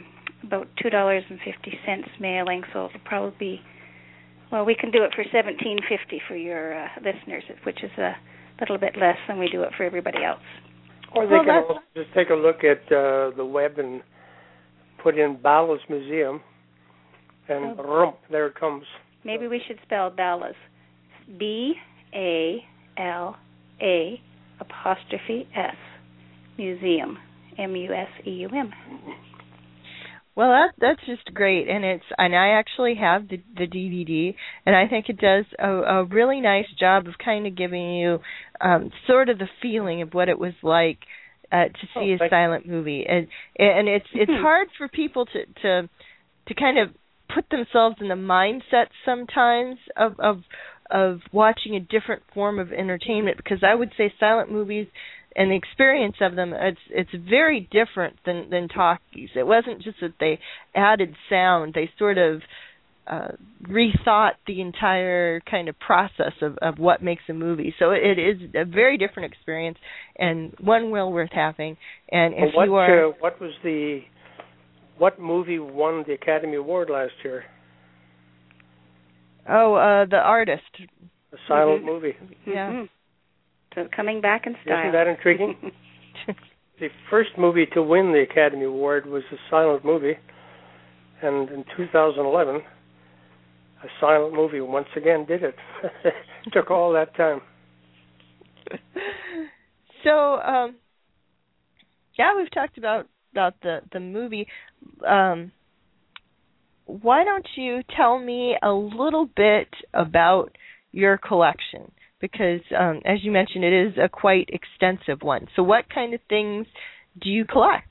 $2.50 mailing, so it'll probably be, well, we can do it for $17.50 for your listeners, which is a little bit less than we do it for everybody else. Or they can also just take a look at the web and put in Balla's Museum, and there it comes. Maybe we should spell Balla's. BALA''S Museum. MUSEUM. Well, that's just great, and I actually have the DVD, and I think it does a really nice job of kind of giving you sort of the feeling of what it was like to see a silent movie, and it's hard for people to kind of put themselves in the mindset sometimes of watching a different form of entertainment, because I would say silent movies and the experience of them, it's very different than talkies. It wasn't just that they added sound; they sort of rethought the entire kind of process of what makes a movie. So it is a very different experience, and one well worth having. And if you are, what movie won the Academy Award last year? Oh, The Artist. A silent movie. Yeah. Mm-hmm. So coming back in style. Isn't that intriguing? The first movie to win the Academy Award was a silent movie, and in 2011, a silent movie once again did it. It took all that time. So, we've talked about the movie. Why don't you tell me a little bit about your collection? Because, as you mentioned, it is a quite extensive one. So what kind of things do you collect?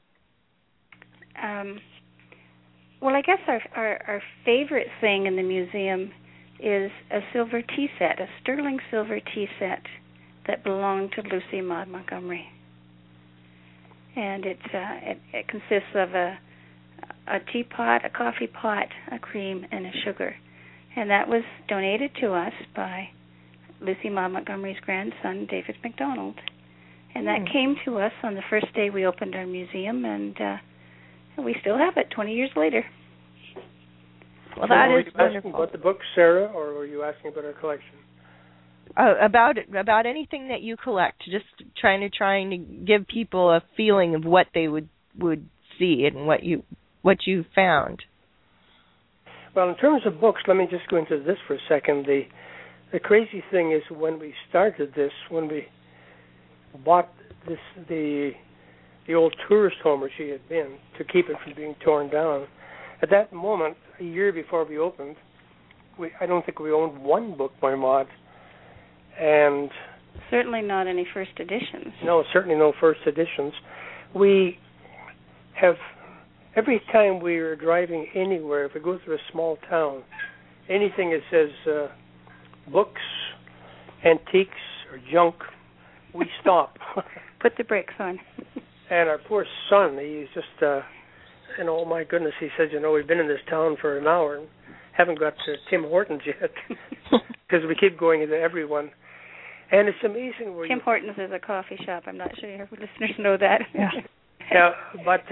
Well, I guess our favorite thing in the museum is a silver tea set, a sterling silver tea set that belonged to Lucy Maud Montgomery. And it consists of a teapot, a coffee pot, a cream, and a sugar. And that was donated to us by Lucy Maud Montgomery's grandson, David MacDonald. And that came to us on the first day we opened our museum, and we still have it 20 years later. Well, that is wonderful. Were you asking about the book, Sarah, or were you asking about our collection? About anything that you collect, just trying to give people a feeling of what they would see and what you found. Well, in terms of books, let me just go into this for a second. The crazy thing is, when we started this, when we bought the old tourist home where she had been, to keep it from being torn down, at that moment, a year before we opened, I don't think we owned one book by Maud. And Certainly not any first editions. No, certainly no first editions. We have, every time we are driving anywhere, if we go through a small town, anything that says books, antiques, or junk, we stop. Put the brakes on. And our poor son, he's just, oh my goodness, he says, we've been in this town for an hour and haven't got to Tim Hortons yet, because we keep going into everyone. And it's amazing where Tim Hortons is a coffee shop. I'm not sure your listeners know that. Yeah, but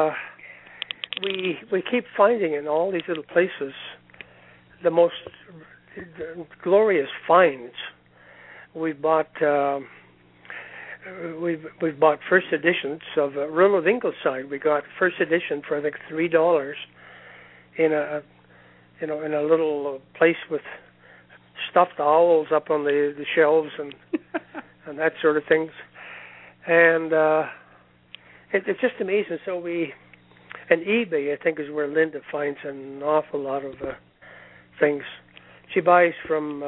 we keep finding in all these little places the most glorious finds. We've bought first editions of Rule of Ingleside. We got first edition for I think $3 in a little place with stuffed owls up on the shelves and and that sort of things. And it's just amazing. So and eBay, I think, is where Linda finds an awful lot of things. She buys from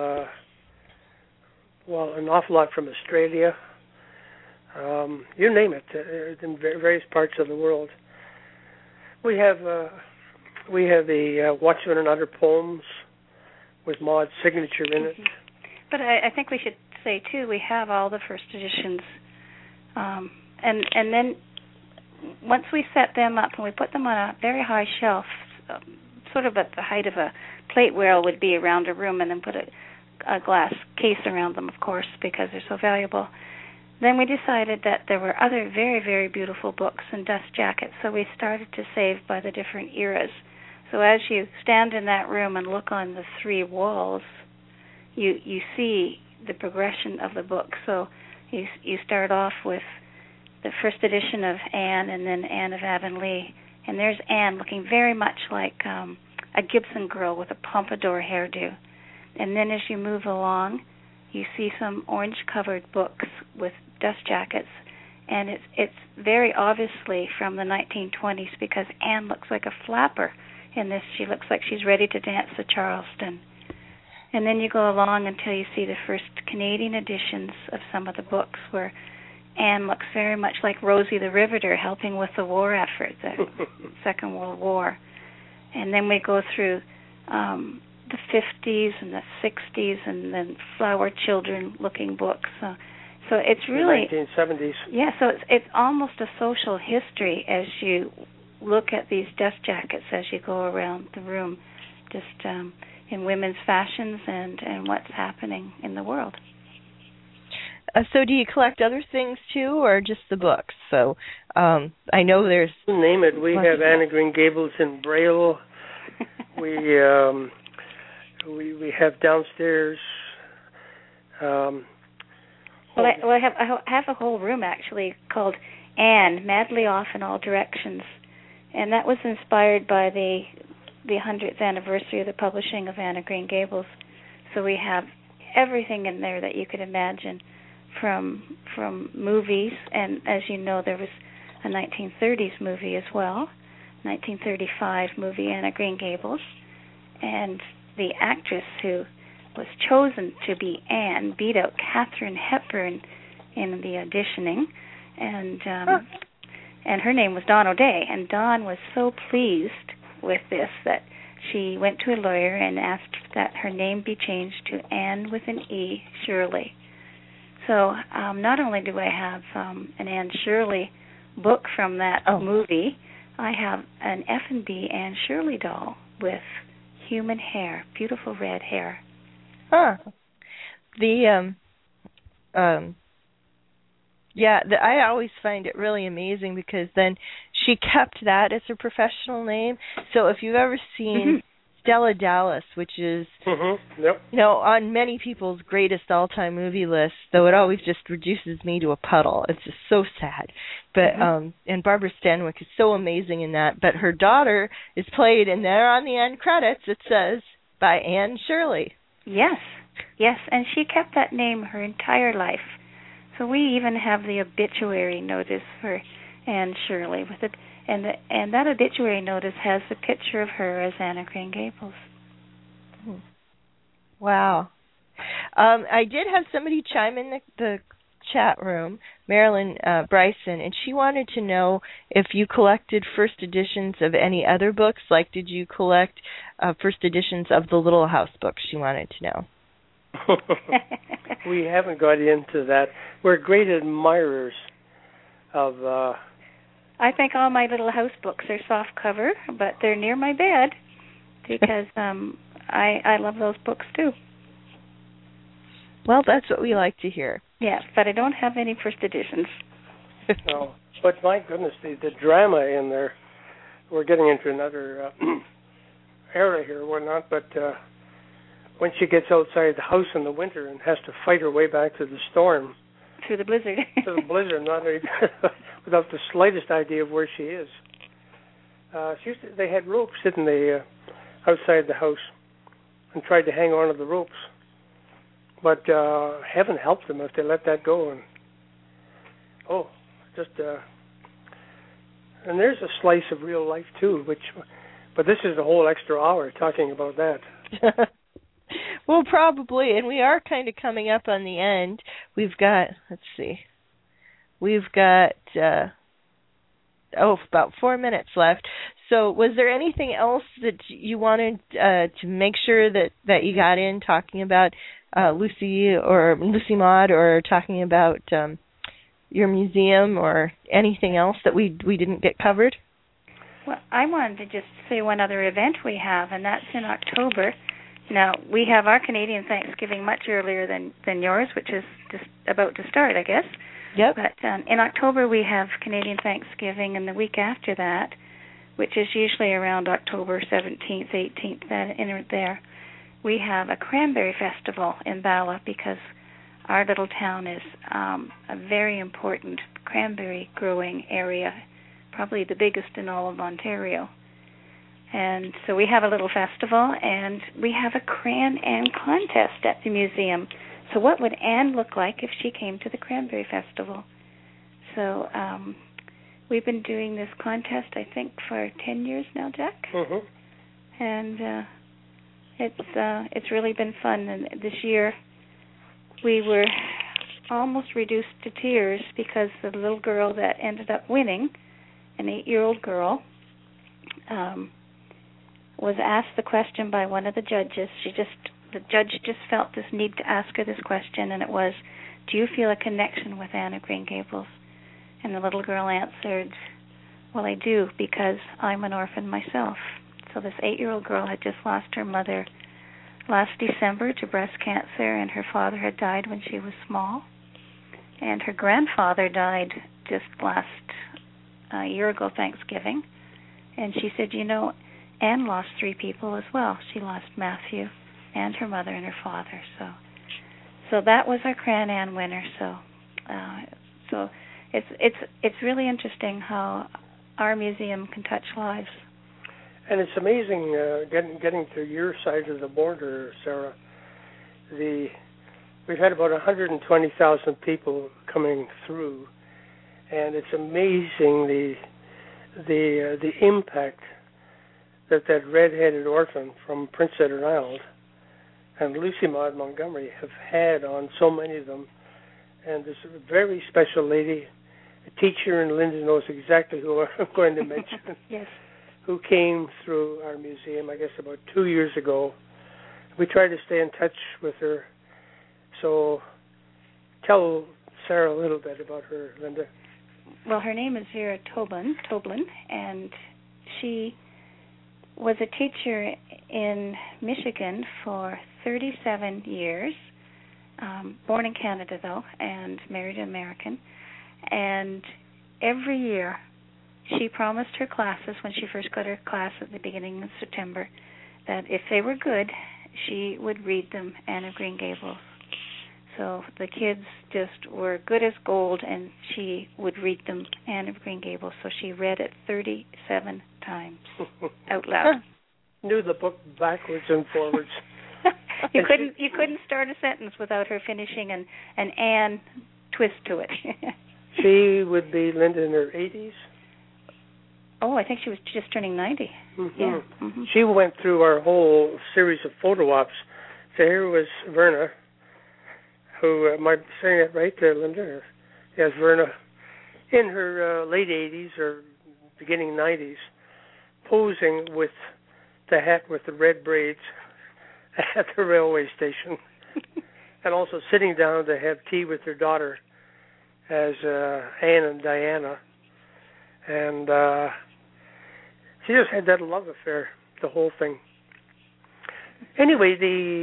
an awful lot from Australia. You name it, in various parts of the world. We have the Watchman and Other Poems with Maud's signature in it. But I think we should say too, we have all the first editions, and then once we set them up and we put them on a very high shelf, sort of at the height of a plate wheel would be around a room, and then put a glass case around them, of course, because they're so valuable. Then we decided that there were other very, very beautiful books and dust jackets, so we started to save by the different eras. So as you stand in that room and look on the three walls, you see the progression of the book. So you start off with the first edition of Anne, and then Anne of Avonlea, and there's Anne looking very much like a Gibson girl with a pompadour hairdo. And then as you move along, you see some orange-covered books with dust jackets, and it's very obviously from the 1920s because Anne looks like a flapper in this. She looks like she's ready to dance the Charleston. And then you go along until you see the first Canadian editions of some of the books where Anne looks very much like Rosie the Riveter helping with the war effort, the Second World War. And then we go through the 50s and the 60s and then flower children looking books. So it's really the 1970s. Yeah, so it's almost a social history as you look at these dust jackets as you go around the room, just in women's fashions and what's happening in the world. So do you collect other things too, or just the books? So I know there's... You name it. We have Anne of Green Gables in Braille. We have downstairs... I have a whole room actually called Anne, Madly Off in All Directions. And that was inspired by the 100th anniversary of the publishing of Anne of Green Gables. So we have everything in there that you could imagine from movies. And as you know, there was a 1930s movie as well, 1935 movie Anne of Green Gables. And the actress who was chosen to be Anne beat out Katharine Hepburn in the auditioning. And her name was Dawn O'Day, and Dawn was so pleased with this that she went to a lawyer and asked that her name be changed to Anne with an E, Shirley. So not only do I have an Anne Shirley book from that movie, I have an F&B Anne Shirley doll with human hair, beautiful red hair. Huh. I always find it really amazing because then she kept that as her professional name. So if you've ever seen Stella Dallas, which is on many people's greatest all-time movie lists, though it always just reduces me to a puddle. It's just so sad. But and Barbara Stanwyck is so amazing in that. But her daughter is played, and there on the end credits it says by Anne Shirley. Yes, and she kept that name her entire life. So we even have the obituary notice for Anne Shirley with it, and that obituary notice has the picture of her as Anne of Green Gables. Wow. I did have somebody chime in the chat room, Marilyn Bryson, and she wanted to know if you collected first editions of any other books. Like, did you collect first editions of the Little House books? She wanted to know. We haven't got into that. We're great admirers of... I think all my Little House books are soft cover, but they're near my bed because I love those books too. Well, that's what we like to hear. Yeah, but I don't have any first editions. No, but my goodness, the drama in there. We're getting into another era here, we're not, but when she gets outside the house in the winter and has to fight her way back to the storm. Through the blizzard. To the blizzard, not without the slightest idea of where she is. They had ropes, didn't they, outside the house, and tried to hang on to the ropes. But heaven help them if they let that go. And and there's a slice of real life too, but this is a whole extra hour talking about that. Well, probably, and we are kind of coming up on the end. We've got, about 4 minutes left. So was there anything else that you wanted to make sure that you got in, talking about Lucy Maud, or talking about your museum, or anything else that we didn't get covered? Well, I wanted to just say one other event we have, and that's in October. Now, we have our Canadian Thanksgiving much earlier than yours, which is just about to start, I guess. Yep. But in October we have Canadian Thanksgiving, and the week after that, which is usually around October 17th, 18th, there, we have a cranberry festival in Bala, because our little town is a very important cranberry growing area, probably the biggest in all of Ontario. And so we have a little festival, and we have a Cran Ann contest at the museum. So what would Anne look like if she came to the Cranberry Festival? So we've been doing this contest, I think, for 10 years now, Jack. Mm-hmm. And it's really been fun. And this year we were almost reduced to tears because the little girl that ended up winning, an 8-year-old girl, was asked the question by one of the judges. The judge just felt this need to ask her this question, and it was, do you feel a connection with Anne of Green Gables? And the little girl answered, well, I do, because I'm an orphan myself. So this 8-year-old girl had just lost her mother last December to breast cancer, and her father had died when she was small. And her grandfather died just last year ago, Thanksgiving. And she said, Anne lost 3 people as well. She lost Matthew and her mother and her father. So that was our Cran Ann winner. So it's really interesting how our museum can touch lives. And it's amazing getting to your side of the border, Sarah. We've had about 120,000 people coming through, and it's amazing the impact that red-headed orphan from Prince Edward Island and Lucy Maud Montgomery have had on so many of them. And this very special lady, a teacher, and Linda knows exactly who I'm going to mention, yes, who came through our museum, I guess, about 2 years ago. We tried to stay in touch with her. So tell Sarah a little bit about her, Linda. Well, her name is Vera Toblin, and she was a teacher in Michigan for 37 years, born in Canada, though, and married an American. And every year she promised her classes, when she first got her class at the beginning of September, that if they were good, she would read them Anne of Green Gables. So the kids just were good as gold, and she would read them Anne of Green Gables. So she read it 37 times out loud. Knew the book backwards and forwards. You couldn't start a sentence without her finishing an Anne twist to it. She would be, Linda, in her 80s? Oh, I think she was just turning 90. Mm-hmm. Yeah. Mm-hmm. She went through our whole series of photo ops. So here was Verna, who, am I saying that right there, Linda? Yes, Verna, in her late 80s or beginning 90s, posing with the hat with the red braids at the railway station, and also sitting down to have tea with her daughter as Anne and Diana. And she just had that love affair, the whole thing. Anyway,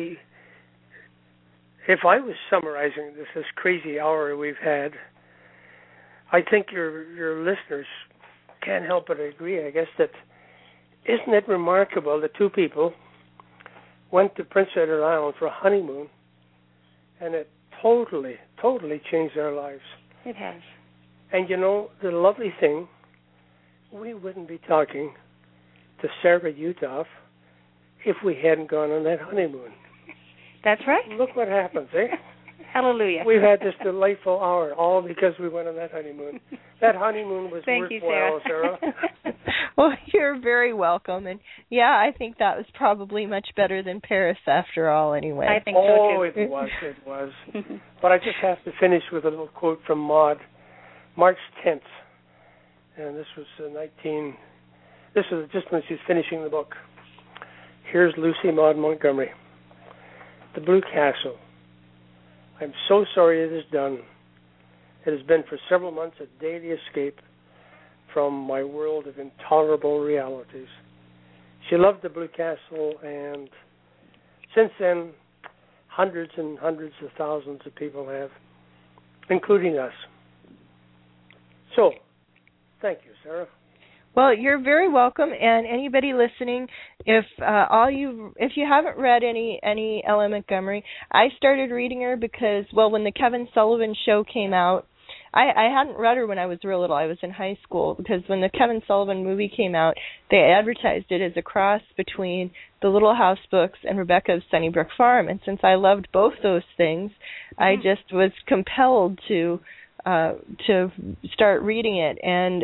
if I was summarizing this crazy hour we've had, I think your listeners can't help but agree, I guess, that isn't it remarkable that two people went to Prince Edward Island for a honeymoon, and it totally changed their lives. It has. And you know, the lovely thing, we wouldn't be talking to Sarah Uthoff if we hadn't gone on that honeymoon. That's right. Look what happens, eh? Hallelujah. We've had this delightful hour, all because we went on that honeymoon. That honeymoon was Thank you, worthwhile, Sarah. Well, you're very welcome. And, yeah, I think that was probably much better than Paris after all anyway. I think so, too. It was. But I just have to finish with a little quote from Maud, March 10th. And this was just when she was finishing the book. Here's Lucy Maud Montgomery. The Blue Castle. I'm so sorry it is done. It has been for several months a daily escape from my world of intolerable realities. She loved the Blue Castle, and since then, hundreds and hundreds of thousands of people have, including us. So, thank you, Sarah. Well, you're very welcome, and anybody listening, if you haven't read any L.M. Montgomery, I started reading her because, well, when the Kevin Sullivan show came out, I hadn't read her when I was real little. I was in high school, because when the Kevin Sullivan movie came out, they advertised it as a cross between the Little House books and Rebecca's Sunnybrook Farm, and since I loved both those things, I just was compelled to start reading it, and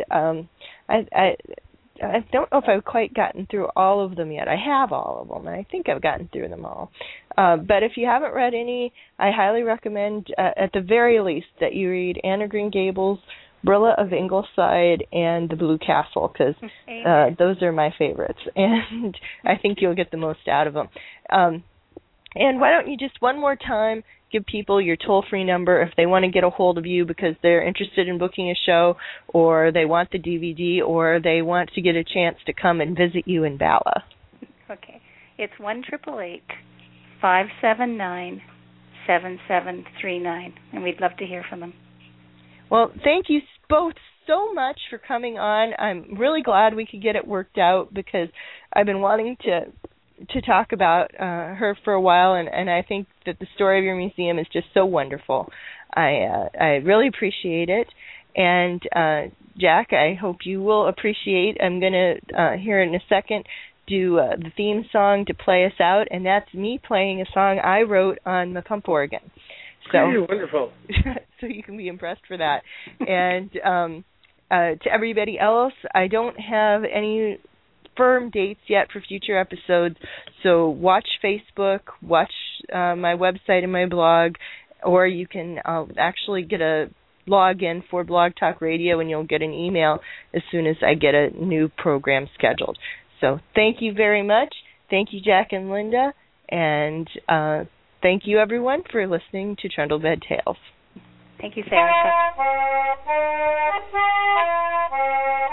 I don't know if I've quite gotten through all of them yet. I have all of them, and I think I've gotten through them all. But if you haven't read any, I highly recommend, at the very least, that you read Anne of Green Gables, Brilla of Ingleside, and The Blue Castle, because those are my favorites, and I think you'll get the most out of them. And why don't you just one more time give people your toll-free number if they want to get a hold of you because they're interested in booking a show, or they want the DVD, or they want to get a chance to come and visit you in Bala. Okay. It's 1-888-579-7739, and we'd love to hear from them. Well, thank you both so much for coming on. I'm really glad we could get it worked out because I've been wanting to talk about her for a while, and I think that the story of your museum is just so wonderful. I really appreciate it. And, Jack, I hope you will appreciate. I'm going to, here in a second, do the theme song to play us out, and that's me playing a song I wrote on my pump organ. So, wonderful. So you can be impressed for that. And to everybody else, I don't have any firm dates yet for future episodes, so watch Facebook, watch my website and my blog, or you can actually get a login for Blog Talk Radio, and you'll get an email as soon as I get a new program scheduled. So thank you very much. Thank you, Jack and Linda, and thank you, everyone, for listening to Trundlebed Tales. Thank you, Sarah.